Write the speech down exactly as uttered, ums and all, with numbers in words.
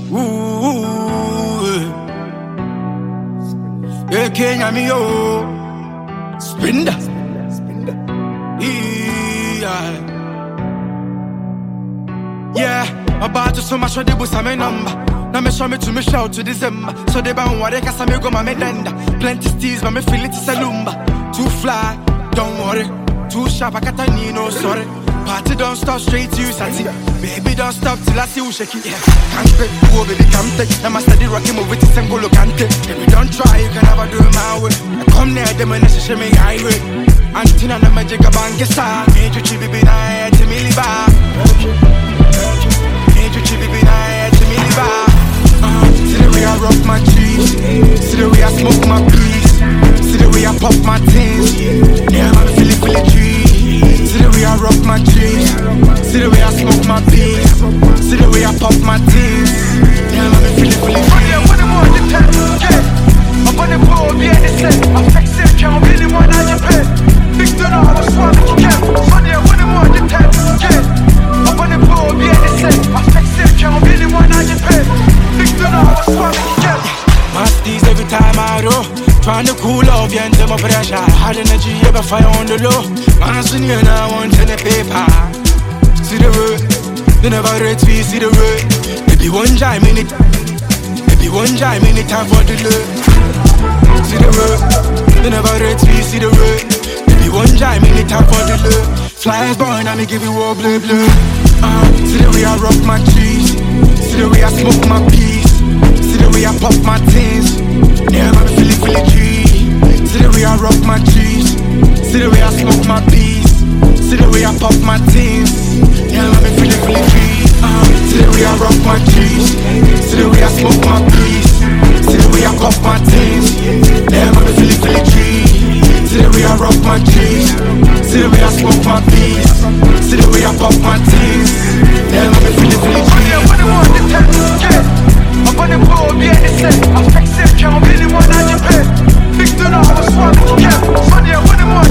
Ooh, yeah, Kenya me yo, Spinda, yeah, yeah. About to so much for the bus a me number. Now me show me to me shout to December. So they ban worry cause I me go my me denda. Plenty steez but me feel it is a lumba. Too fly, don't worry. Too sharp I can't need no sorry. Party don't stop straight to you, Sati. Baby, don't stop till I see you shake it. Yeah. Can't take, go baby, can't take. Now my steady rocking move with this and go look can't take. If you don't try, you can never do it my way. I come near them and they say me highway. Antina na magic a bank star. Need you chibi be na to me liba. Need you chibi be na to me liba. See the way I rock my cheese. See the way I smoke my peace. See the way I pop my tins. Yeah, I'm feeling feeling tree. See the way I rock my jeans. See the way I smoke my peas. See the way I pop my teeth. Yeah, I'm feeling, feeling free. Yeah, what am I to tell you? Yeah, I'm on the board, yeah, they say I'm flexing, can't really want to pay. Big dinner, I was swapping to cap. Money, what am I to tell you? Yeah, I'm on the board, yeah, they say I'm flexing, can't really want to pay. Big dinner, I was swapping to cap. Masties every time I do. Trying to cool off, yeah, and my pressure. Hard energy, ever fire on the low. Man, I see you now, I want to the paper. See the word, they never rate me, see the word. Maybe one time in it, maybe one time in it, time for the love. See the word, they never rate me, see the word. Maybe one time in it, time for the love. Flyers born, and me give you all blue, blue. Uh, see the way I rock my cheese. See the way I smoke my peas. See the way I pop my tins. Yeah, I'm feeling, feeling tree. See the way I rock my cheese. See the way I smoke my peas. See the way I pop my tins. Yeah, I'm feeling, feeling tree. Uh, see the way I rock my cheese. See the way I smoke my peas. See the way I pop my tins. Yeah, I'm feeling, feeling tree. See the way I rock my cheese. See the way I smoke my peas. See the way I pop my tins. Yeah, I'm feeling, feeling tree. Yeah, what do I want to tell you? Yeah, I'm on the board, yeah, they say I'm flexing, can't really want to pay. Big dinner, I was swapping to cap. Money, what do I want